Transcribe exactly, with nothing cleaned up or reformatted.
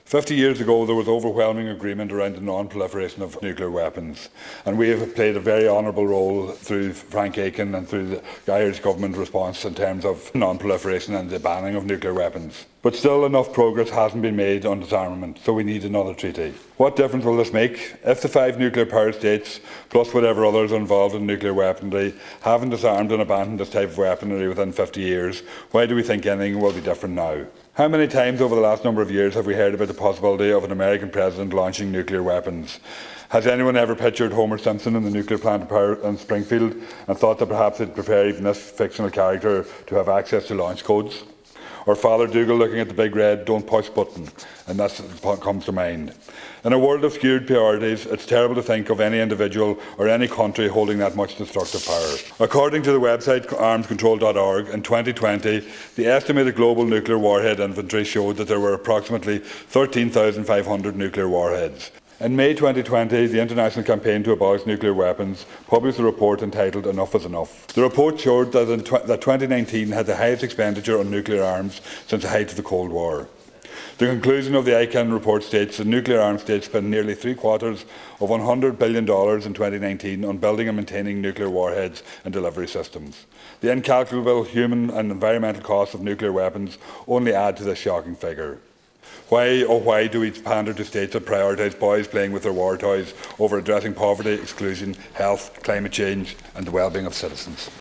Fifty years ago, there was overwhelming agreement around the non-proliferation of nuclear weapons, and we have played a very honourable role through Frank Aiken and through the Irish Government response in terms of non-proliferation and the banning of nuclear weapons. But still, enough progress hasn't been made on disarmament, so we need another treaty. What difference will this make? If the five nuclear power states, plus whatever others are involved in nuclear weaponry, haven't disarmed and abandoned this type of weaponry within fifty years, why do we think anything will be different now? How many times over the last number of years have we heard about the possibility of an American president launching nuclear weapons? Has anyone ever pictured Homer Simpson in the nuclear plant in, power in Springfield and thought that perhaps they'd prefer even this fictional character to have access to launch codes? Or Father Dougal looking at the big red "don't push" button, and that's what comes to mind. In a world of skewed priorities, it's terrible to think of any individual or any country holding that much destructive power. According to the website arms control dot org, in twenty twenty, the estimated global nuclear warhead inventory showed that there were approximately thirteen thousand five hundred nuclear warheads. In May twenty twenty, the International Campaign to Abolish Nuclear Weapons published a report entitled "Enough is Enough." The report showed that, in tw that twenty nineteen had the highest expenditure on nuclear arms since the height of the Cold War. The conclusion of the I C A N report states that nuclear arms states spent nearly three quarters of one hundred billion dollars in twenty nineteen on building and maintaining nuclear warheads and delivery systems. The incalculable human and environmental costs of nuclear weapons only add to this shocking figure. Why, oh why, do we pander to states that prioritise boys playing with their war toys over addressing poverty, exclusion, health, climate change and the well-being of citizens?